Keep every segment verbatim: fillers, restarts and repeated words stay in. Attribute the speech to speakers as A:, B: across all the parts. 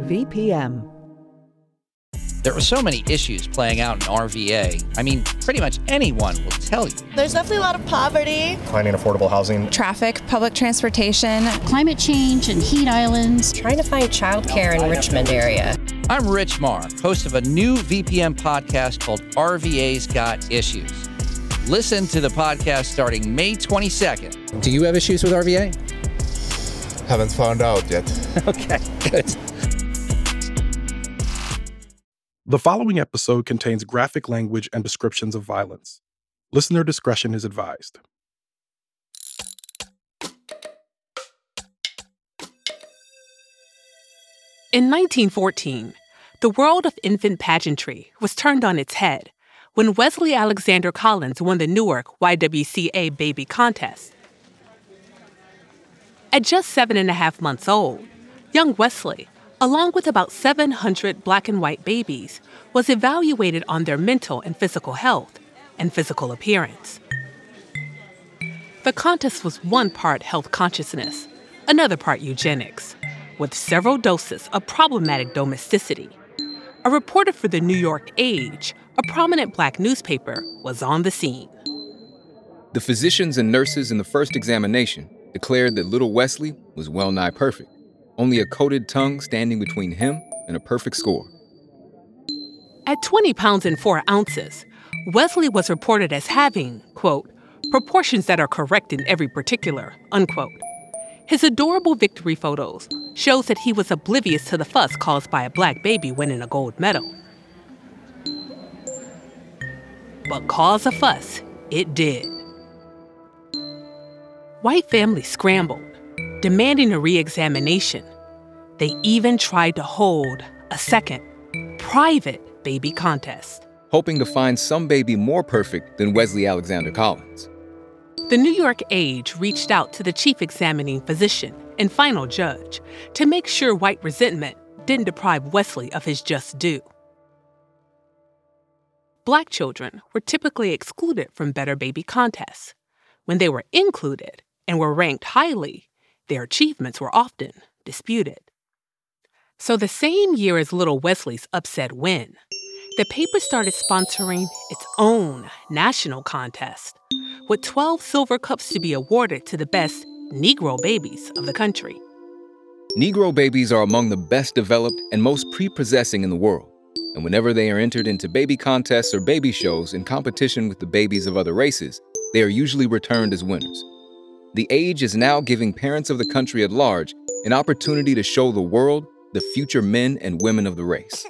A: V P M.
B: There are so many issues playing out in R V A. I mean, pretty much anyone will tell you.
C: There's definitely a lot of poverty.
D: Finding affordable housing.
E: Traffic, public transportation.
F: Climate change and heat islands.
G: Trying to find childcare in Richmond area.
B: I'm Rich Marr, host of a new V P M podcast called R V A's Got Issues. Listen to the podcast starting May twenty-second.
H: Do you have issues with R V A?
I: Haven't found out yet.
B: Okay, good.
J: The following episode contains graphic language and descriptions of violence. Listener discretion is advised.
K: In nineteen fourteen, the world of infant pageantry was turned on its head when Wesley Alexander Collins won the Newark Y W C A Baby Contest. At just seven and a half months old, young Wesley, along with about seven hundred black and white babies, was evaluated on their mental and physical health and physical appearance. The contest was one part health consciousness, another part eugenics, with several doses of problematic domesticity. A reporter for the New York Age, a prominent black newspaper, was on the scene.
L: The physicians and nurses in the first examination declared that little Wesley was well-nigh perfect, only a coated tongue standing between him and a perfect score.
K: At twenty pounds and four ounces, Wesley was reported as having, quote, proportions that are correct in every particular, unquote. His adorable victory photos shows that he was oblivious to the fuss caused by a black baby winning a gold medal. But cause a fuss, it did. White families scrambled, demanding a re-examination. They even tried to hold a second, private baby contest,
L: hoping to find some baby more perfect than Wesley Alexander Collins.
K: The New York Age reached out to the chief examining physician and final judge to make sure white resentment didn't deprive Wesley of his just due. Black children were typically excluded from better baby contests. When they were included and were ranked highly, their achievements were often disputed. So the same year as little Wesley's upset win, the paper started sponsoring its own national contest, with twelve silver cups to be awarded to the best Negro babies of the country.
L: Negro babies are among the best developed and most prepossessing in the world, and whenever they are entered into baby contests or baby shows in competition with the babies of other races, they are usually returned as winners. The Age is now giving parents of the country at large an opportunity to show the world the future men and women of the race.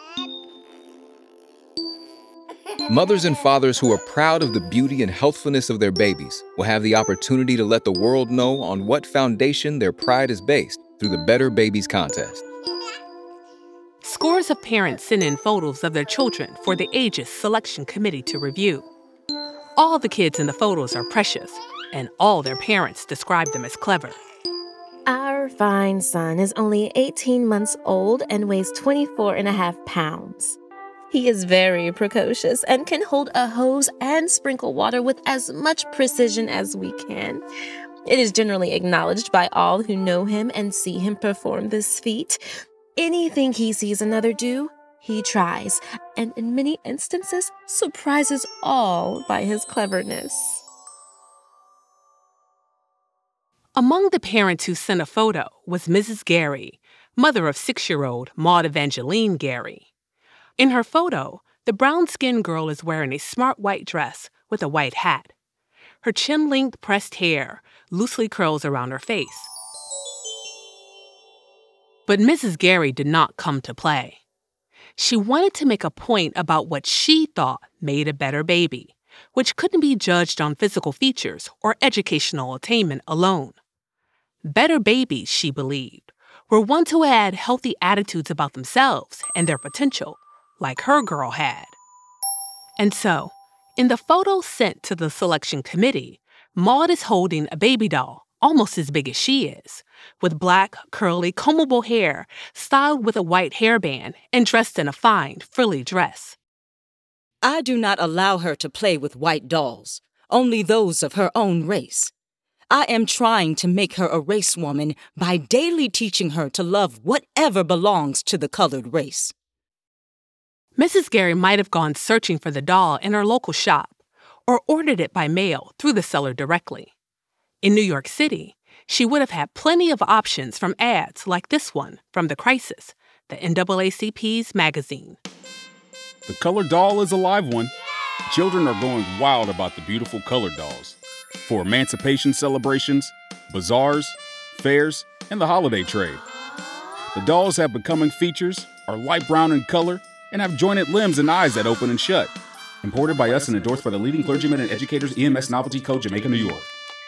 L: Mothers and fathers who are proud of the beauty and healthfulness of their babies will have the opportunity to let the world know on what foundation their pride is based through the Better Babies Contest.
K: Scores of parents sent in photos of their children for the Age's selection committee to review. All the kids in the photos are precious, and all their parents describe them as clever.
M: Our fine son is only eighteen months old and weighs twenty-four and a half pounds. He is very precocious and can hold a hose and sprinkle water with as much precision as we can. It is generally acknowledged by all who know him and see him perform this feat. Anything he sees another do, he tries, and in many instances surprises all by his cleverness.
K: Among the parents who sent a photo was Missus Gary, mother of six-year-old Maud Evangeline Gary. In her photo, the brown-skinned girl is wearing a smart white dress with a white hat. Her chin-length pressed hair loosely curls around her face. But Missus Gary did not come to play. She wanted to make a point about what she thought made a better baby, which couldn't be judged on physical features or educational attainment alone. Better babies, she believed, were ones who had healthy attitudes about themselves and their potential, like her girl had. And so, in the photo sent to the selection committee, Maud is holding a baby doll almost as big as she is, with black, curly, combable hair styled with a white hairband and dressed in a fine, frilly dress.
N: I do not allow her to play with white dolls, only those of her own race.
A: I am trying to make her a race woman by daily teaching her to love whatever belongs to the colored race.
K: Missus Gary might have gone searching for the doll in her local shop or ordered it by mail through the seller directly. In New York City, she would have had plenty of options from ads like this one from The Crisis, the N double A C P's magazine.
D: The colored doll is a live one. Children are going wild about the beautiful colored dolls. For emancipation celebrations, bazaars, fairs, and the holiday trade. The dolls have becoming features, are light brown in color, and have jointed limbs and eyes that open and shut. Imported by us and endorsed by the leading clergymen and educators, E M S Novelty Co. Jamaica, New York.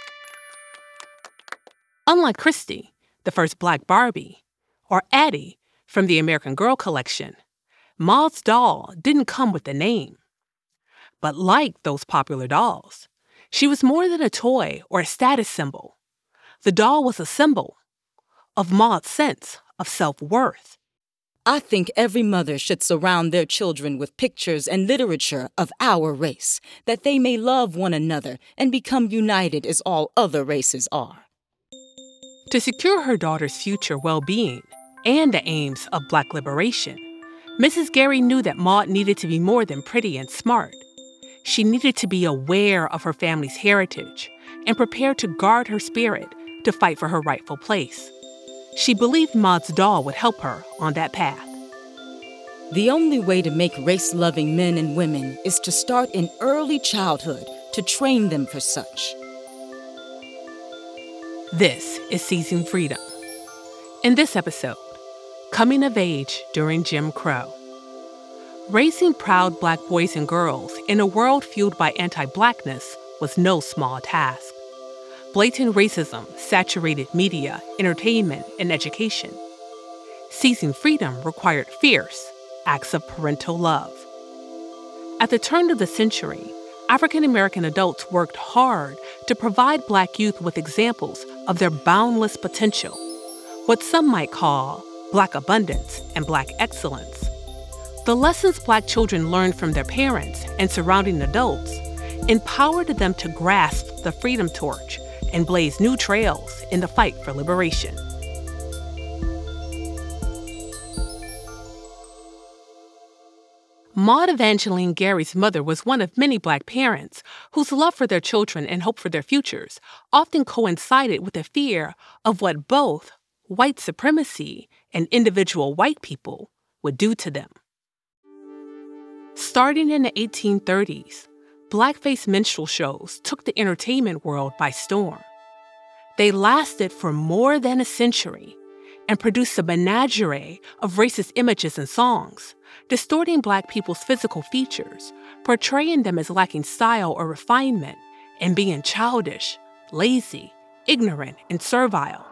K: Unlike Christy, the first Black Barbie, or Addie from the American Girl collection, Maude's doll didn't come with a name. But like those popular dolls, she was more than a toy or a status symbol. The doll was a symbol of Maude's sense of self-worth.
A: I think every mother should surround their children with pictures and literature of our race, that they may love one another and become united as all other races are.
K: To secure her daughter's future well-being and the aims of Black liberation, Missus Gary knew that Maude needed to be more than pretty and smart. She needed to be aware of her family's heritage and prepared to guard her spirit to fight for her rightful place. She believed Maude's doll would help her on that path.
A: The only way to make race-loving men and women is to start in early childhood to train them for such.
K: This is Seizing Freedom. In this episode, coming of age during Jim Crow. Raising proud Black boys and girls in a world fueled by anti-Blackness was no small task. Blatant racism saturated media, entertainment, and education. Seizing freedom required fierce acts of parental love. At the turn of the century, African American adults worked hard to provide Black youth with examples of their boundless potential, what some might call Black abundance and Black excellence. The lessons Black children learned from their parents and surrounding adults empowered them to grasp the freedom torch and blaze new trails in the fight for liberation. Maude Evangeline Gary's mother was one of many Black parents whose love for their children and hope for their futures often coincided with a fear of what both white supremacy and individual white people would do to them. Starting in the eighteen thirties, blackface minstrel shows took the entertainment world by storm. They lasted for more than a century and produced a menagerie of racist images and songs, distorting Black people's physical features, portraying them as lacking style or refinement, and being childish, lazy, ignorant, and servile.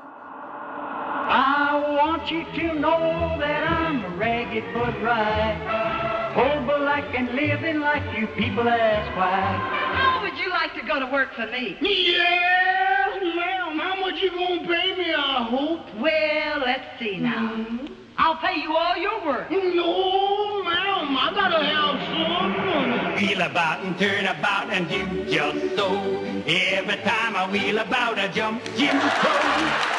H: I want you to know that I'm ragged but right, poor black and living like you people ask why.
N: How would you like to go to work for me?
H: Yeah, ma'am, how much you gonna pay me, I hope?
N: Well, let's see now. Mm-hmm. I'll pay you all your work.
H: No, ma'am, I gotta have some money. Wheel about and turn about and do just so. Every time I wheel about, I jump Jim Crow.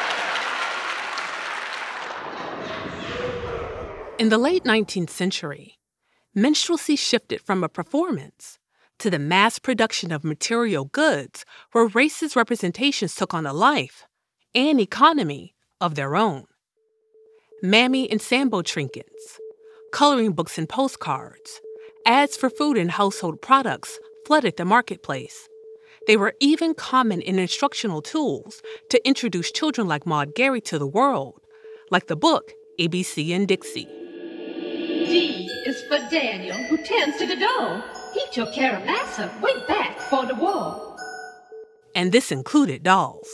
K: In the late nineteenth century, minstrelsy shifted from a performance to the mass production of material goods where racist representations took on a life and economy of their own. Mammy and Sambo trinkets, coloring books and postcards, ads for food and household products flooded the marketplace. They were even common in instructional tools to introduce children like Maude Gary to the world, like the book A B C and Dixie.
N: D is for Daniel, who tends to the dough. He took care of Massa way back for the war.
K: And this included dolls.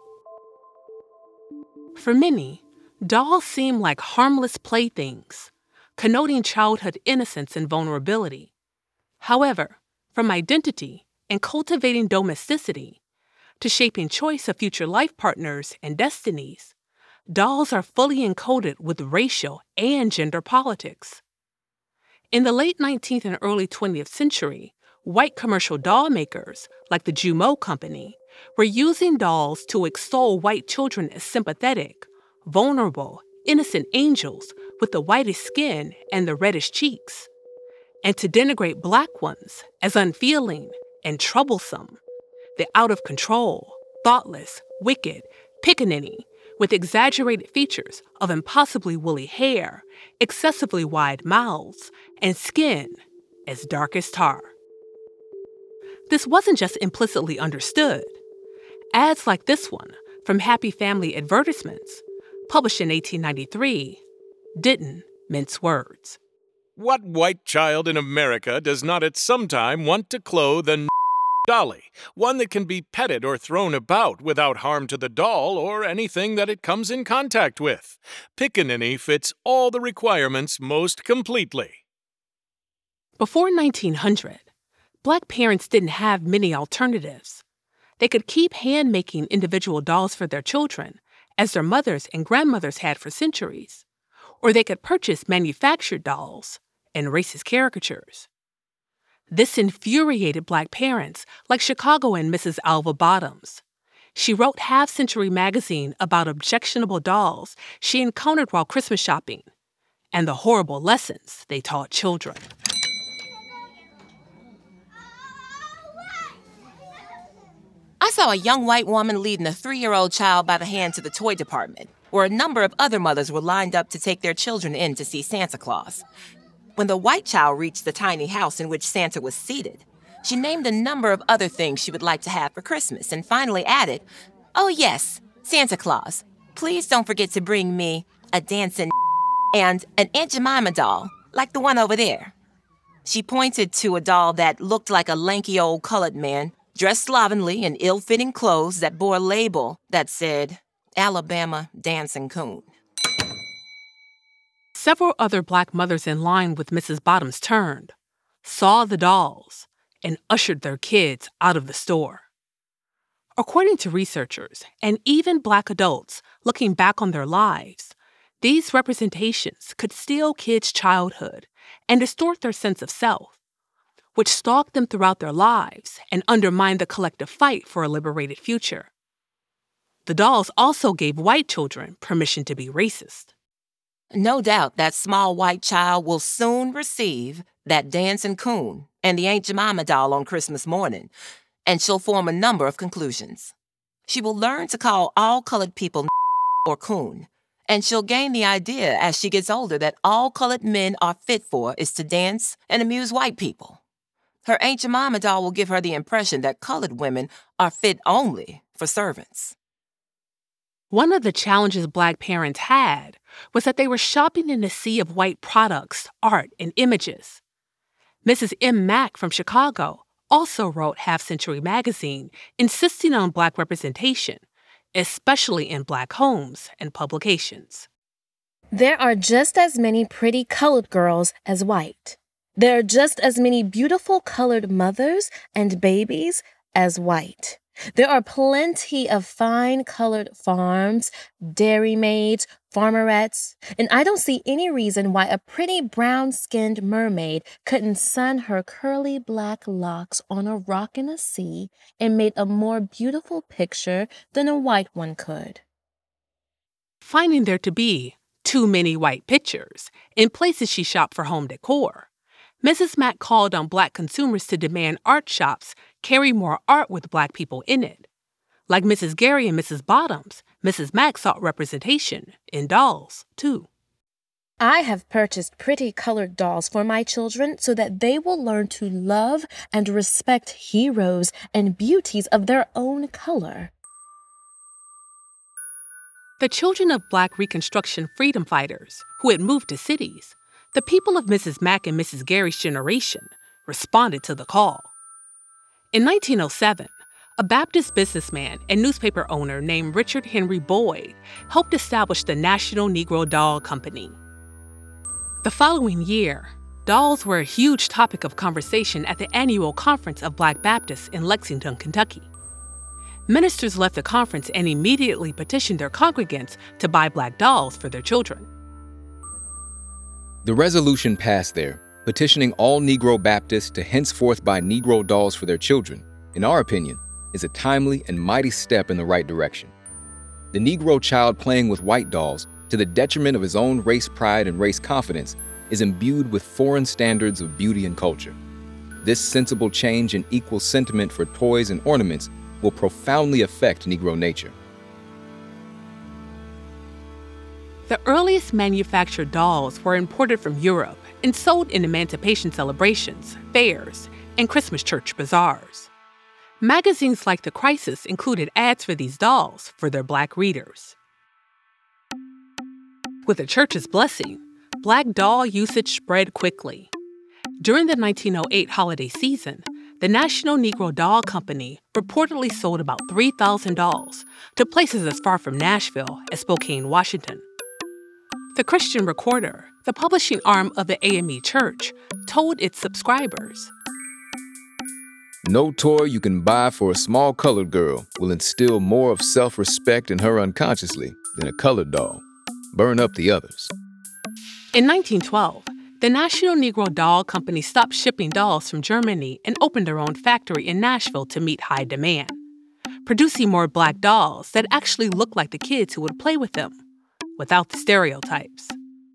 K: For many, dolls seem like harmless playthings, connoting childhood innocence and vulnerability. However, from identity and cultivating domesticity to shaping choice of future life partners and destinies, dolls are fully encoded with racial and gender politics. In the late nineteenth and early twentieth century, white commercial doll makers, like the Jumeau Company, were using dolls to extol white children as sympathetic, vulnerable, innocent angels with the whitest skin and the reddest cheeks, and to denigrate black ones as unfeeling and troublesome, the out-of-control, thoughtless, wicked, pickaninny, with exaggerated features of impossibly woolly hair, excessively wide mouths, and skin as dark as tar. This wasn't just implicitly understood. Ads like this one from Happy Family Advertisements, published in eighteen ninety-three, didn't mince words.
O: What white child in America does not at some time want to clothe a dolly, one that can be petted or thrown about without harm to the doll or anything that it comes in contact with? Pickaninny fits all the requirements most completely.
K: Before nineteen hundred, Black parents didn't have many alternatives. They could keep hand-making individual dolls for their children, as their mothers and grandmothers had for centuries, or they could purchase manufactured dolls and racist caricatures. This infuriated Black parents like Chicagoan Missus Alva Bottoms. She wrote Half Century magazine about objectionable dolls she encountered while Christmas shopping and the horrible lessons they taught children.
P: I saw a young white woman leading a three-year-old child by the hand to the toy department, where a number of other mothers were lined up to take their children in to see Santa Claus. When the white child reached the tiny house in which Santa was seated, she named a number of other things she would like to have for Christmas and finally added, "Oh yes, Santa Claus, please don't forget to bring me a dancing and an Aunt Jemima doll, like the one over there." She pointed to a doll that looked like a lanky old colored man, dressed slovenly in ill-fitting clothes that bore a label that said, "Alabama Dancing Coon."
K: Several other Black mothers in line with Missus Bottoms turned, saw the dolls, and ushered their kids out of the store. According to researchers, and even Black adults looking back on their lives, these representations could steal kids' childhood and distort their sense of self, which stalked them throughout their lives and undermined the collective fight for a liberated future. The dolls also gave white children permission to be racist.
P: No doubt that small white child will soon receive that dancing coon and the Aunt Jemima doll on Christmas morning, and she'll form a number of conclusions. She will learn to call all colored people or coon, and she'll gain the idea as she gets older that all colored men are fit for is to dance and amuse white people. Her Aunt Jemima doll will give her the impression that colored women are fit only for servants.
K: One of the challenges Black parents had was that they were shopping in a sea of white products, art, and images. Missus M. Mack from Chicago also wrote Half Century magazine, insisting on Black representation, especially in Black homes and publications.
M: There are just as many pretty colored girls as white. There are just as many beautiful colored mothers and babies as white. There are plenty of fine colored farms, dairy maids, farmerettes, and I don't see any reason why a pretty brown-skinned mermaid couldn't sun her curly black locks on a rock in a sea and made a more beautiful picture than a white one could.
K: Finding there to be too many white pictures in places she shopped for home decor, Missus Mack called on Black consumers to demand art shops carry more art with Black people in it. Like Missus Gary and Missus Bottoms, Missus Mack sought representation in dolls, too.
M: I have purchased pretty colored dolls for my children so that they will learn to love and respect heroes and beauties of their own color.
K: The children of Black Reconstruction freedom fighters who had moved to cities, the people of Missus Mack and Missus Gary's generation, responded to the call. In nineteen oh seven, a Baptist businessman and newspaper owner named Richard Henry Boyd helped establish the National Negro Doll Company. The following year, dolls were a huge topic of conversation at the annual Conference of Black Baptists in Lexington, Kentucky. Ministers left the conference and immediately petitioned their congregants to buy Black dolls for their children.
L: The resolution passed there, Petitioning all Negro Baptists to henceforth buy Negro dolls for their children, in our opinion, is a timely and mighty step in the right direction. The Negro child playing with white dolls, to the detriment of his own race pride and race confidence, is imbued with foreign standards of beauty and culture. This sensible change in equal sentiment for toys and ornaments will profoundly affect Negro nature.
K: The earliest manufactured dolls were imported from Europe and sold in emancipation celebrations, fairs, and Christmas church bazaars. Magazines like The Crisis included ads for these dolls for their Black readers. With the church's blessing, Black doll usage spread quickly. During the nineteen oh eight holiday season, the National Negro Doll Company reportedly sold about three thousand dolls to places as far from Nashville as Spokane, Washington. The Christian Recorder, the publishing arm of the A M E Church, told its subscribers,
L: "No toy you can buy for a small colored girl will instill more of self-respect in her unconsciously than a colored doll. Burn up the others."
K: In nineteen twelve, the National Negro Doll Company stopped shipping dolls from Germany and opened their own factory in Nashville to meet high demand, producing more Black dolls that actually looked like the kids who would play with them, without the stereotypes.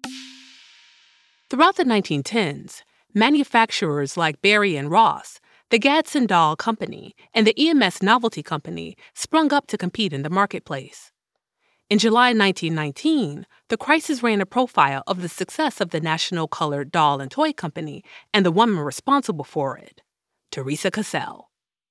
K: Throughout the nineteen tens, manufacturers like Berry and Ross, the Gadsden Doll Company, and the E M S Novelty Company sprung up to compete in the marketplace. In July nineteen nineteen, The Crisis ran a profile of the success of the National Colored Doll and Toy Company and the woman responsible for it, Teresa Cassell.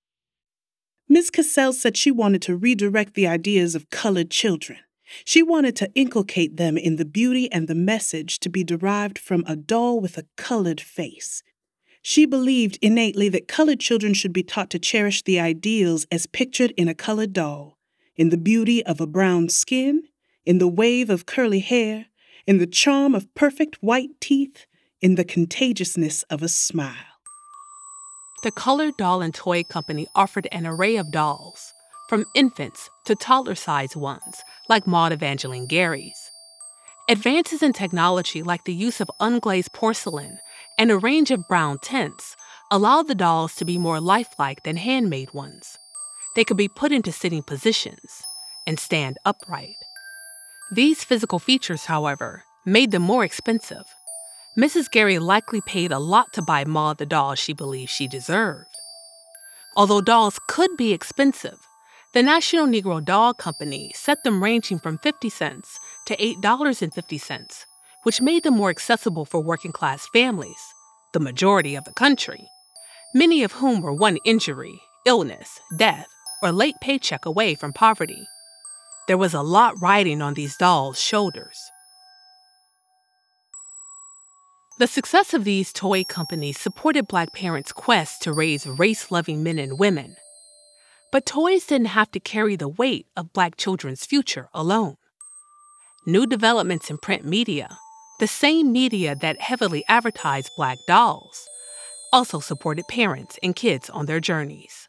Q: Miz Cassell said she wanted to redirect the ideas of colored children. She wanted to inculcate them in the beauty and the message to be derived from a doll with a colored face. She believed innately that colored children should be taught to cherish the ideals as pictured in a colored doll, in the beauty of a brown skin, in the wave of curly hair, in the charm of perfect white teeth, in the contagiousness of a smile.
K: The Colored Doll and Toy Company offered an array of dolls, from infants to taller-sized ones, like Maude Evangeline Gary's. Advances in technology like the use of unglazed porcelain and a range of brown tints allowed the dolls to be more lifelike than handmade ones. They could be put into sitting positions and stand upright. These physical features, however, made them more expensive. Missus Gary likely paid a lot to buy Maude the doll she believed she deserved. Although dolls could be expensive, the National Negro Doll Company set them ranging from fifty cents to eight dollars and fifty cents, which made them more accessible for working-class families, the majority of the country, many of whom were one injury, illness, death, or late paycheck away from poverty. There was a lot riding on these dolls' shoulders. The success of these toy companies supported Black parents' quest to raise race-loving men and women. But toys didn't have to carry the weight of Black children's future alone. New developments in print media, the same media that heavily advertised Black dolls, also supported parents and kids on their journeys.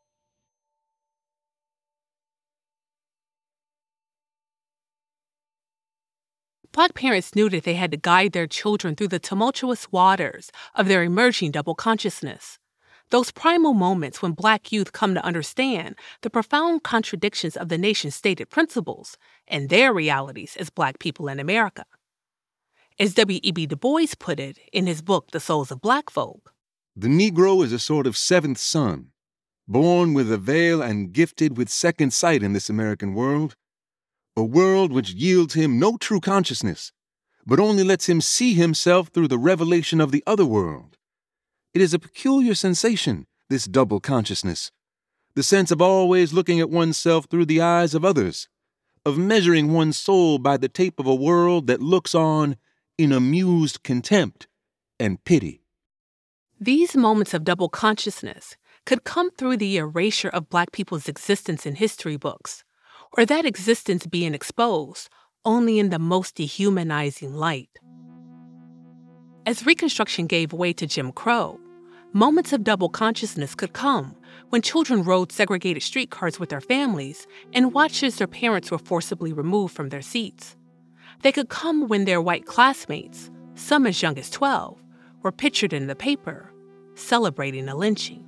K: Black parents knew that they had to guide their children through the tumultuous waters of their emerging double consciousness, those primal moments when Black youth come to understand the profound contradictions of the nation's stated principles and their realities as Black people in America. As W E B Du Bois put it in his book, The Souls of Black Folk,
R: "The Negro is a sort of seventh son, born with a veil and gifted with second sight in this American world, a world which yields him no true consciousness, but only lets him see himself through the revelation of the other world. It is a peculiar sensation, this double consciousness, the sense of always looking at oneself through the eyes of others, of measuring one's soul by the tape of a world that looks on in amused contempt and pity."
K: These moments of double consciousness could come through the erasure of Black people's existence in history books, or that existence being exposed only in the most dehumanizing light. As Reconstruction gave way to Jim Crow, moments of double consciousness could come when children rode segregated streetcars with their families and watched as their parents were forcibly removed from their seats. They could come when their white classmates, some as young as twelve, were pictured in the paper, celebrating a lynching.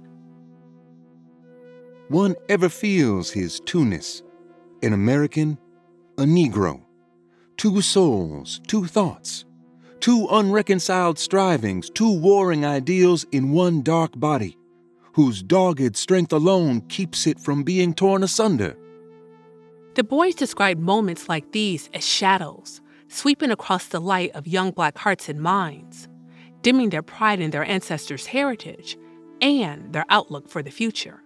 R: One ever feels his two-ness, an American, a Negro, two souls, two thoughts, two unreconciled strivings, two warring ideals in one dark body, whose dogged strength alone keeps it from being torn asunder.
K: Du Bois described moments like these as shadows, sweeping across the light of young Black hearts and minds, dimming their pride in their ancestors' heritage and their outlook for the future.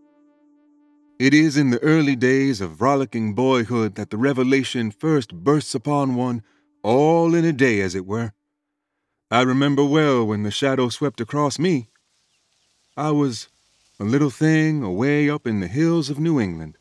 R: It is in the early days of rollicking boyhood that the revelation first bursts upon one, all in a day, as it were. I remember well when the shadow swept across me. I was a little thing away up in the hills of New England.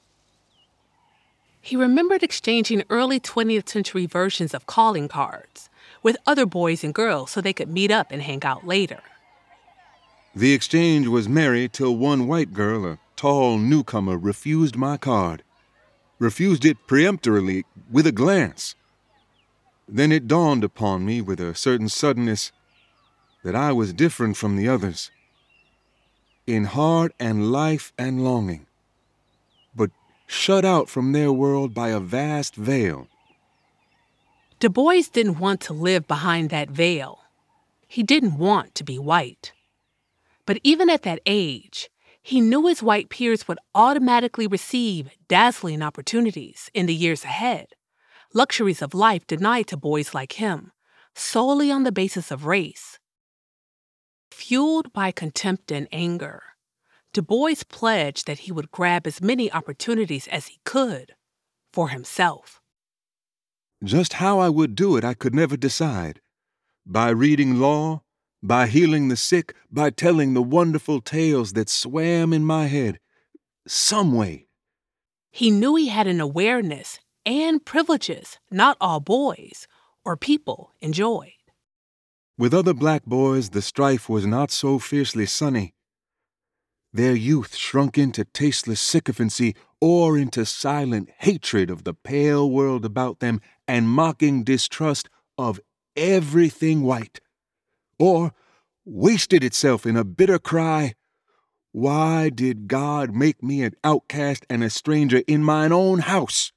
K: He remembered exchanging early twentieth century versions of calling cards with other boys and girls so they could meet up and hang out later.
R: The exchange was merry till one white girl, a tall newcomer, refused my card. Refused it peremptorily with a glance. Then it dawned upon me with a certain suddenness that I was different from the others. In heart and life and longing, but shut out from their world by a vast veil.
K: Du Bois didn't want to live behind that veil. He didn't want to be white. But even at that age, he knew his white peers would automatically receive dazzling opportunities in the years ahead, luxuries of life denied to boys like him, solely on the basis of race. Fueled by contempt and anger, Du Bois pledged that he would grab as many opportunities as he could for himself.
R: Just how I would do it I could never decide. By reading law, by healing the sick, by telling the wonderful tales that swam in my head. Some way.
K: He knew he had an awareness and privileges not all boys or people enjoyed.
R: With other Black boys, the strife was not so fiercely sunny. Their youth shrunk into tasteless sycophancy or into silent hatred of the pale world about them and mocking distrust of everything white, or wasted itself in a bitter cry, "Why did God make me an outcast and a stranger in mine own house?"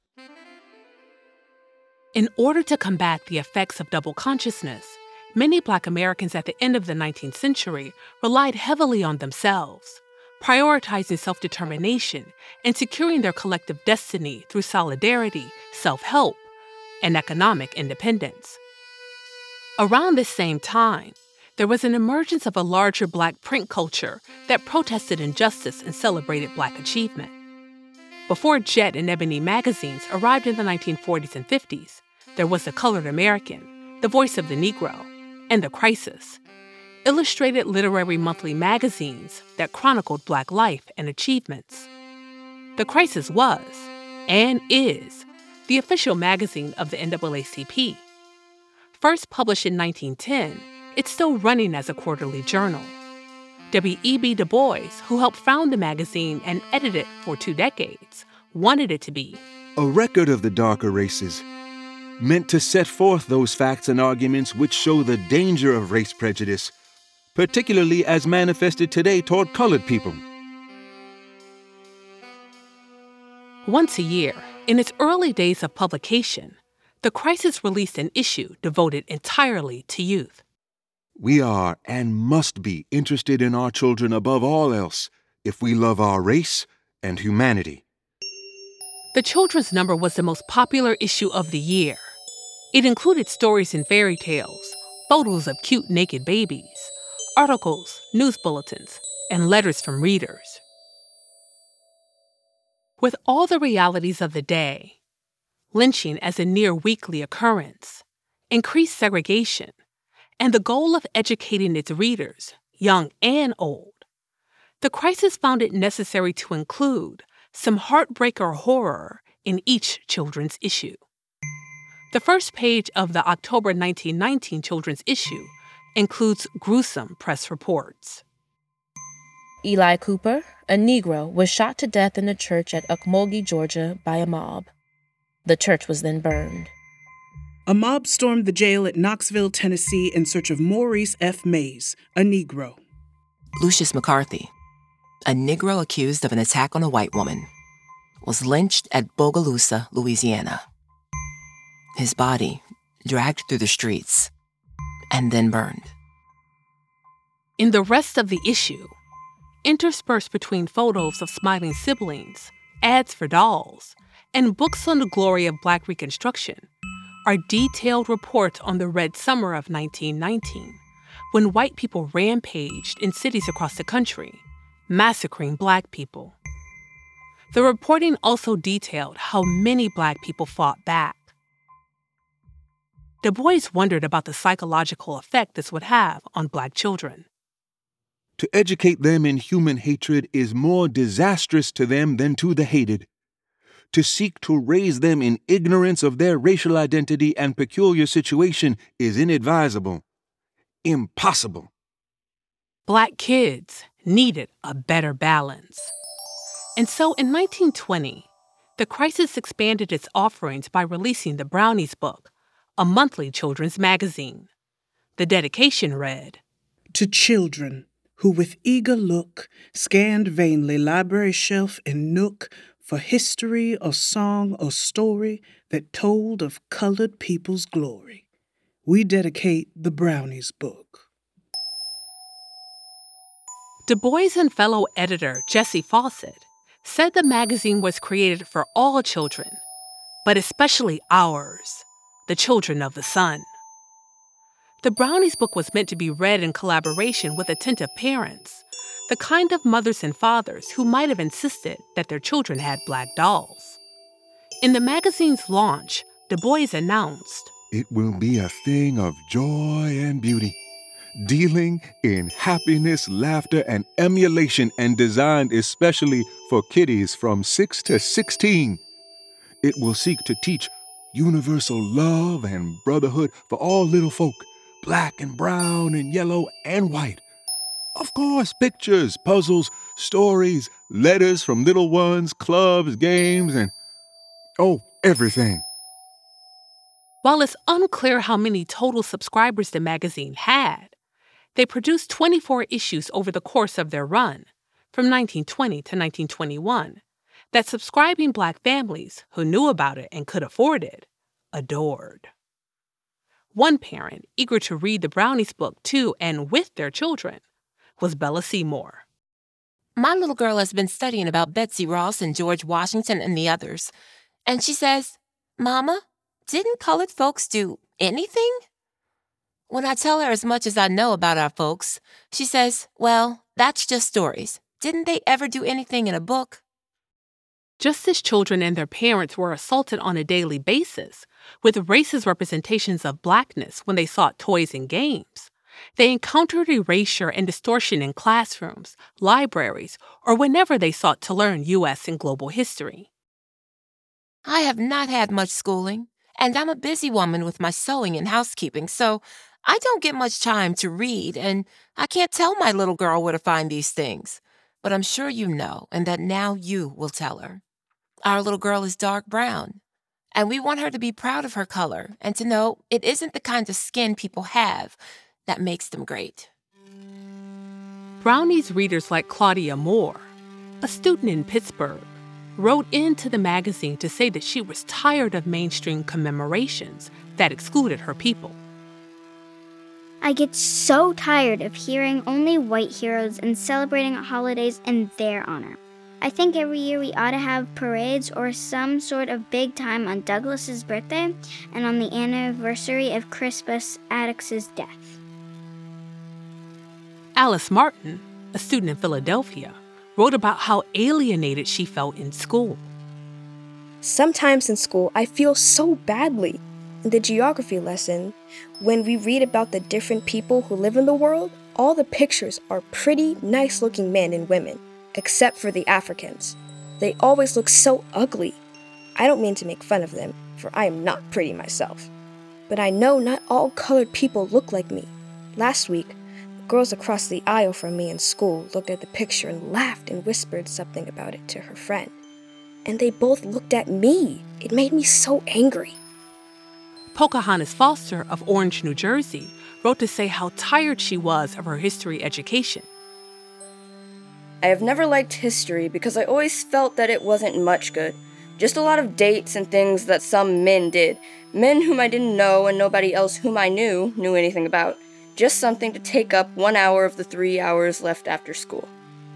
K: In order to combat the effects of double consciousness, many Black Americans at the end of the nineteenth century relied heavily on themselves, prioritizing self-determination and securing their collective destiny through solidarity, self-help, and economic independence. Around this same time, there was an emergence of a larger Black print culture that protested injustice and celebrated Black achievement. Before Jet and Ebony magazines arrived in the nineteen forties and fifties, there was The Colored American, The Voice of the Negro, and The Crisis, illustrated literary monthly magazines that chronicled Black life and achievements. The Crisis was, and is, the official magazine of the N double A C P. First published in nineteen ten, it's still running as a quarterly journal. W E B Du Bois, who helped found the magazine and edit it for two decades, wanted it to be
R: a record of the darker races, meant to set forth those facts and arguments which show the danger of race prejudice, particularly as manifested today toward colored people.
K: Once a year, in its early days of publication, The Crisis released an issue devoted entirely to youth.
R: We are and must be interested in our children above all else if we love our race and humanity.
K: The children's number was the most popular issue of the year. It included stories and fairy tales, photos of cute naked babies, articles, news bulletins, and letters from readers. With all the realities of the day, lynching as a near weekly occurrence, increased segregation, and the goal of educating its readers, young and old, The Crisis found it necessary to include some heartbreak or horror in each children's issue. The first page of the October nineteen nineteen children's issue includes gruesome press reports.
M: Eli Cooper, a Negro, was shot to death in a church at Ocmulgee, Georgia, by a mob. The church was then burned.
Q: A mob stormed the jail at Knoxville, Tennessee in search of Maurice F. Mays, a Negro.
P: Lucius McCarthy, a Negro accused of an attack on a white woman, was lynched at Bogalusa, Louisiana. His body dragged through the streets and then burned.
K: In the rest of the issue, interspersed between photos of smiling siblings, ads for dolls, and books on the glory of Black Reconstruction, are detailed reports on the Red Summer of nineteen nineteen, when white people rampaged in cities across the country, massacring Black people. The reporting also detailed how many Black people fought back. Du Bois wondered about the psychological effect this would have on Black children.
R: To educate them in human hatred is more disastrous to them than to the hated. To seek to raise them in ignorance of their racial identity and peculiar situation is inadvisable. Impossible.
K: Black kids needed a better balance. And so in nineteen twenty, the crisis expanded its offerings by releasing the Brownies book, a monthly children's magazine. The dedication read,
Q: "To children who with eager look scanned vainly library shelf and nook for history or song or story that told of colored people's glory, we dedicate the Brownies book."
K: Du Bois and fellow editor Jessie Fawcett said the magazine was created for all children, but especially ours, the children of the sun. The Brownies book was meant to be read in collaboration with attentive parents, the kind of mothers and fathers who might have insisted that their children had Black dolls. In the magazine's launch, Du Bois announced,
R: "It will be a thing of joy and beauty, dealing in happiness, laughter, and emulation, and designed especially for kiddies from six to sixteen. It will seek to teach universal love and brotherhood for all little folk, black and brown and yellow and white. Of course, pictures, puzzles, stories, letters from little ones, clubs, games, and, oh, everything."
K: While it's unclear how many total subscribers the magazine had, they produced twenty-four issues over the course of their run, from nineteen twenty to nineteen twenty-one, that subscribing Black families who knew about it and could afford it adored. One parent, eager to read the Brownies book to and with their children, was Bella Seymour.
P: "My little girl has been studying about Betsy Ross and George Washington and the others. And she says, 'Mama, didn't colored folks do anything?' When I tell her as much as I know about our folks, she says, 'Well, that's just stories. Didn't they ever do anything in a book?'"
K: Just as children and their parents were assaulted on a daily basis with racist representations of Blackness when they sought toys and games, they encountered erasure and distortion in classrooms, libraries, or whenever they sought to learn U S and global history.
P: "I have not had much schooling, and I'm a busy woman with my sewing and housekeeping, so I don't get much time to read, and I can't tell my little girl where to find these things. But I'm sure you know, and that now you will tell her. Our little girl is dark brown, and we want her to be proud of her color and to know it isn't the kind of skin people have that makes them great."
K: Brownies readers like Claudia Moore, a student in Pittsburgh, wrote into the magazine to say that she was tired of mainstream commemorations that excluded her people.
S: "I get so tired of hearing only white heroes and celebrating holidays in their honor. I think every year we ought to have parades or some sort of big time on Douglas's birthday and on the anniversary of Crispus Attucks' death."
K: Alice Martin, a student in Philadelphia, wrote about how alienated she felt in school.
T: "Sometimes in school, I feel so badly. In the geography lesson, when we read about the different people who live in the world, all the pictures are pretty, nice-looking men and women, except for the Africans. They always look so ugly. I don't mean to make fun of them, for I am not pretty myself. But I know not all colored people look like me. Last week, girls across the aisle from me in school looked at the picture and laughed and whispered something about it to her friend. And they both looked at me. It made me so angry."
K: Pocahontas Foster of Orange, New Jersey, wrote to say how tired she was of her history education.
U: I have never liked history because I always felt that it wasn't much good. Just a lot of dates and things that some men did. Men whom I didn't know and nobody else whom I knew knew anything about. Just something to take up one hour of the three hours left after school.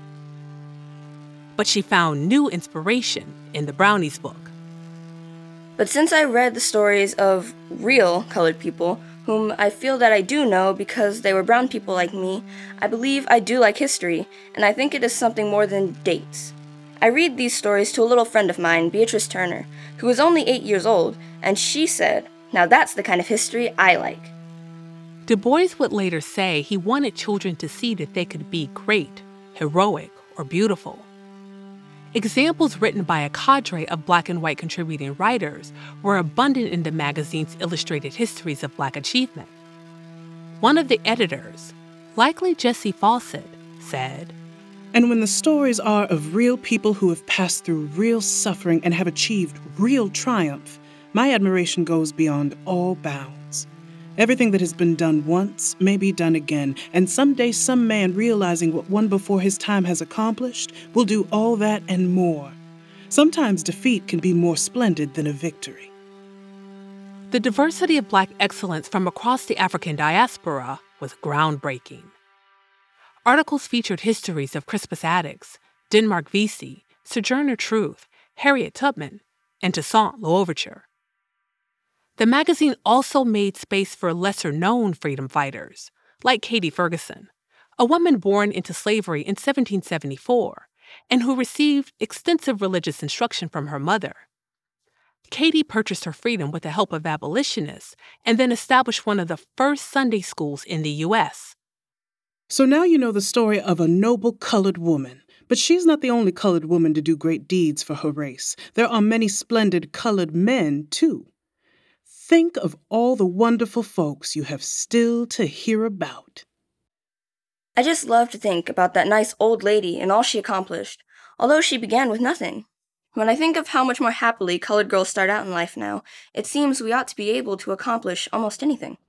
K: But she found new inspiration in the Brownies book.
U: But since I read the stories of real colored people, whom I feel that I do know because they were brown people like me, I believe I do like history, and I think it is something more than dates. I read these stories to a little friend of mine, Beatrice Turner, who is only eight years old, and she said, "Now that's the kind of history I like."
K: Du Bois would later say he wanted children to see that they could be great, heroic, or beautiful. Examples written by a cadre of black and white contributing writers were abundant in the magazine's illustrated histories of black achievement. One of the editors, likely Jessie Fawcett, said,
Q: "And when the stories are of real people who have passed through real suffering and have achieved real triumph, my admiration goes beyond all bounds. Everything that has been done once may be done again, and someday some man realizing what one before his time has accomplished will do all that and more. Sometimes defeat can be more splendid than a victory."
K: The diversity of black excellence from across the African diaspora was groundbreaking. Articles featured histories of Crispus Attucks, Denmark Vesey, Sojourner Truth, Harriet Tubman, and Toussaint L'Ouverture. The magazine also made space for lesser-known freedom fighters, like Katie Ferguson, a woman born into slavery in seventeen seventy-four and who received extensive religious instruction from her mother. Katie purchased her freedom with the help of abolitionists and then established one of the first Sunday schools in the U S
Q: So now you know the story of a noble colored woman. But she's not the only colored woman to do great deeds for her race. There are many splendid colored men, too. Think of all the wonderful folks you have still to hear about.
U: I just love to think about that nice old lady and all she accomplished, although she began with nothing. When I think of how much more happily colored girls start out in life now, it seems we ought to be able to accomplish almost anything.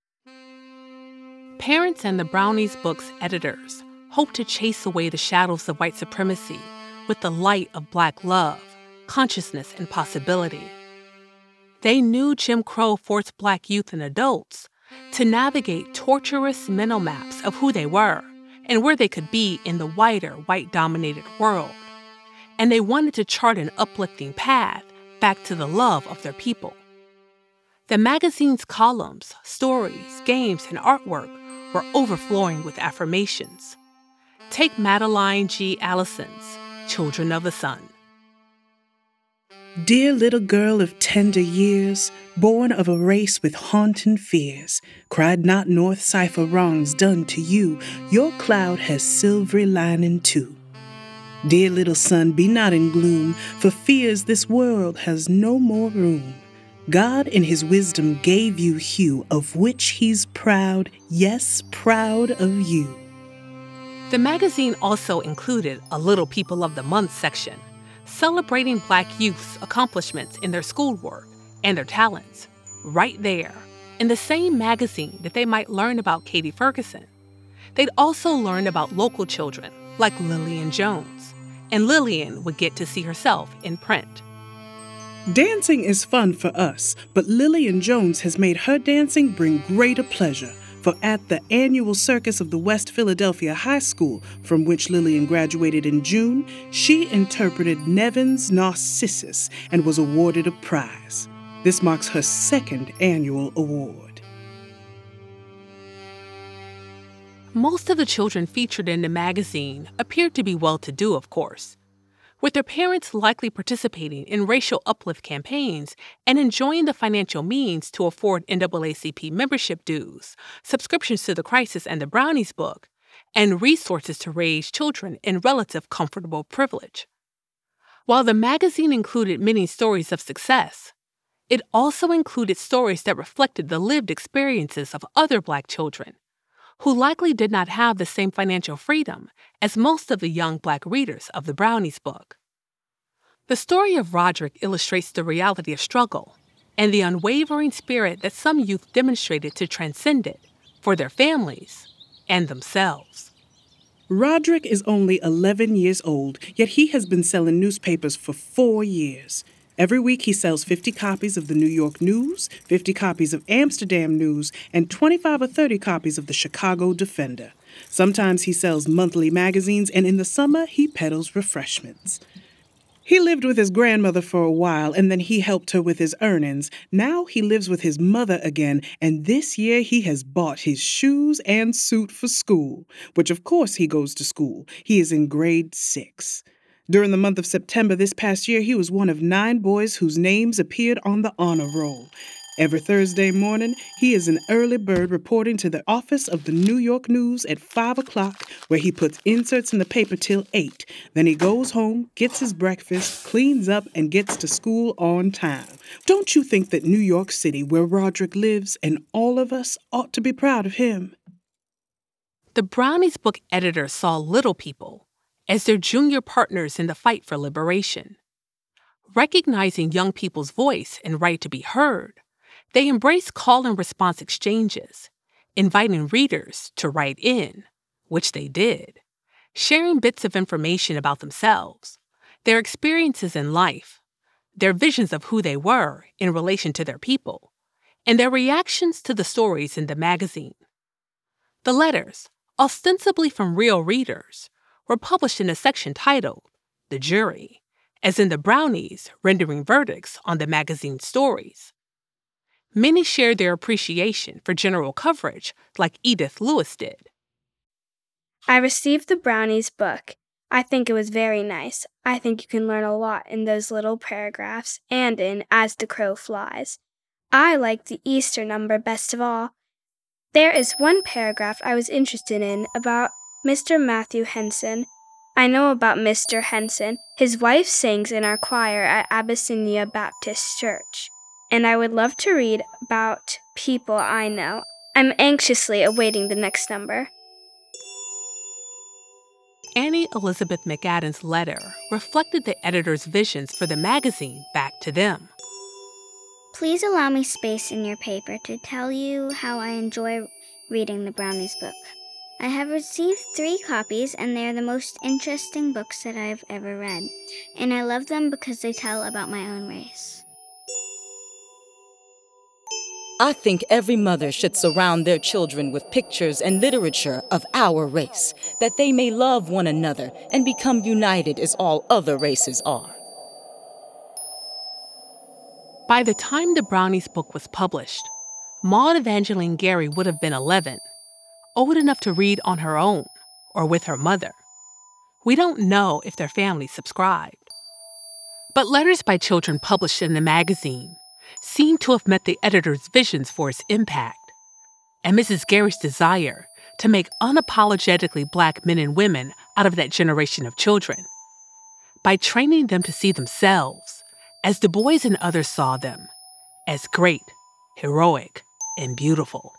K: Parents and the Brownies book's editors hoped to chase away the shadows of white supremacy with the light of black love, consciousness, and possibility. They knew Jim Crow forced black youth and adults to navigate torturous mental maps of who they were and where they could be in the wider, white-dominated world. And they wanted to chart an uplifting path back to the love of their people. The magazine's columns, stories, games, and artwork were overflowing with affirmations. Take Madeline G. Allison's Children of the Sun.
Q: Dear little girl of tender years, born of a race with haunting fears, cried not North cipher wrongs done to you, your cloud has silvery lining too. Dear little son, be not in gloom, for fears this world has no more room. God in his wisdom gave you hue, of which he's proud, yes, proud of you.
K: The magazine also included a Little People of the Month section, celebrating black youth's accomplishments in their schoolwork and their talents, right there, in the same magazine that they might learn about Katie Ferguson. They'd also learn about local children like Lillian Jones, and Lillian would get to see herself in print.
Q: Dancing is fun for us, but Lillian Jones has made her dancing bring greater pleasure. For at the annual circus of the West Philadelphia High School, from which Lillian graduated in June, she interpreted Nevin's Narcissus and was awarded a prize. This marks her second annual award.
K: Most of the children featured in the magazine appeared to be well-to-do, of course, with their parents likely participating in racial uplift campaigns and enjoying the financial means to afford N double A C P membership dues, subscriptions to The Crisis and the Brownies book, and resources to raise children in relative comfortable privilege. While the magazine included many stories of success, it also included stories that reflected the lived experiences of other black children, who likely did not have the same financial freedom as most of the young black readers of the Brownies book. The story of Roderick illustrates the reality of struggle and the unwavering spirit that some youth demonstrated to transcend it for their families and themselves.
Q: Roderick is only eleven years old, yet he has been selling newspapers for four years. Every week he sells fifty copies of the New York News, fifty copies of Amsterdam News, and twenty-five or thirty copies of the Chicago Defender. Sometimes he sells monthly magazines, and in the summer he peddles refreshments. He lived with his grandmother for a while, and then he helped her with his earnings. Now he lives with his mother again, and this year he has bought his shoes and suit for school, which of course he goes to school. He is in grade six. During the month of September this past year, he was one of nine boys whose names appeared on the honor roll. Every Thursday morning, he is an early bird reporting to the office of the New York News at five o'clock, where he puts inserts in the paper till eight. Then he goes home, gets his breakfast, cleans up, and gets to school on time. Don't you think that New York City, where Roderick lives, and all of us ought to be proud of him?
K: The Brownies book editors saw little people as their junior partners in the fight for liberation. Recognizing young people's voice and right to be heard, they embraced call and response exchanges, inviting readers to write in, which they did, sharing bits of information about themselves, their experiences in life, their visions of who they were in relation to their people, and their reactions to the stories in the magazine. The letters, ostensibly from real readers, were published in a section titled The Jury, as in the Brownies rendering verdicts on the magazine's stories. Many shared their appreciation for general coverage, like Edith Lewis did.
C: I received the Brownies book. I think it was very nice. I think you can learn a lot in those little paragraphs and in As the Crow Flies. I like the Easter number best of all. There is one paragraph I was interested in about Mister Matthew Henson. I know about Mister Henson. His wife sings in our choir at Abyssinia Baptist Church. And I would love to read about people I know. I'm anxiously awaiting the next number.
K: Annie Elizabeth McAdam's letter reflected the editor's visions for the magazine back to them.
S: Please allow me space in your paper to tell you how I enjoy reading the Brownies book. I have received three copies, and they are the most interesting books that I have ever read. And I love them because they tell about my own race.
A: I think every mother should surround their children with pictures and literature of our race, that they may love one another and become united as all other races are.
K: By the time the Brownies book was published, Maude Evangeline Gary would have been eleven, old enough to read on her own or with her mother. We don't know if their family subscribed. But letters by children published in the magazine seemed to have met the editor's visions for its impact, and Missus Gary's desire to make unapologetically Black men and women out of that generation of children, by training them to see themselves, as Du Bois and others saw them, as great, heroic, and beautiful.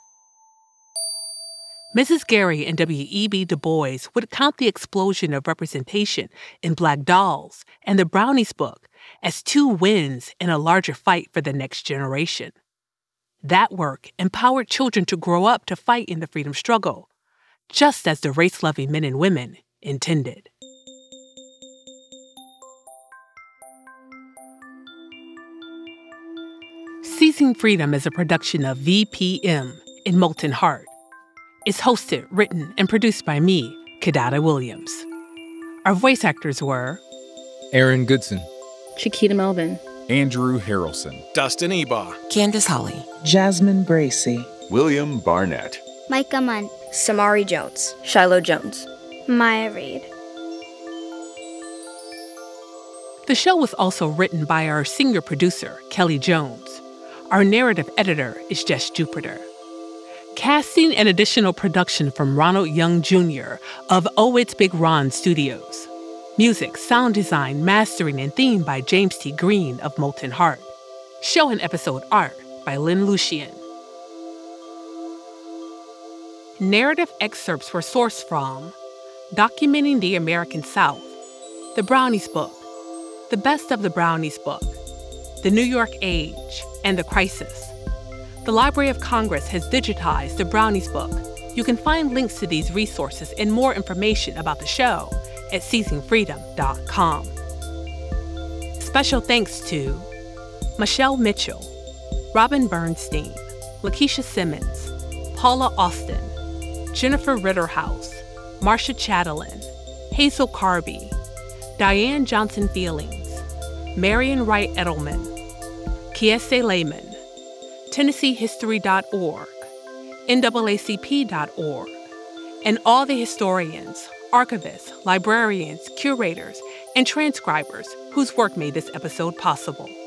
K: Missus Gary and W E B Du Bois would count the explosion of representation in Black Dolls and the Brownies book as two wins in a larger fight for the next generation. That work empowered children to grow up to fight in the freedom struggle, just as the race-loving men and women intended. Seizing Freedom is a production of V P M in Molten Heart. It's hosted, written, and produced by me, Kidada Williams. Our voice actors were
L: Aaron Goodson,
G: Chiquita Melvin,
D: Andrew Harrelson,
O: Dustin Ebaugh,
P: Candace Holly,
V: Jasmine Bracey,
R: William Barnett,
S: Micah Munn,
U: Samari Jones, Shiloh Jones,
C: Maya Reed.
K: The show was also written by our senior producer, Kelly Jones. Our narrative editor is Jess Jupiter. Casting and additional production from Ronald Young Junior of Oh It's Big Ron Studios. Music, sound design, mastering, and theme by James T. Green of Molten Heart. Show and episode art by Lynn Lucian. Narrative excerpts were sourced from Documenting the American South, The Brownies Book, The Best of the Brownies Book, The New York Age, and The Crisis. The Library of Congress has digitized the Brownies book. You can find links to these resources and more information about the show at seizing freedom dot com. Special thanks to Michelle Mitchell, Robin Bernstein, Lakeisha Simmons, Paula Austin, Jennifer Ritterhouse, Marcia Chatelain, Hazel Carby, Diane Johnson-Feelings, Marion Wright Edelman, Kiese Lehman, Tennessee History dot org, N double A C P dot org, and all the historians, archivists, librarians, curators, and transcribers whose work made this episode possible.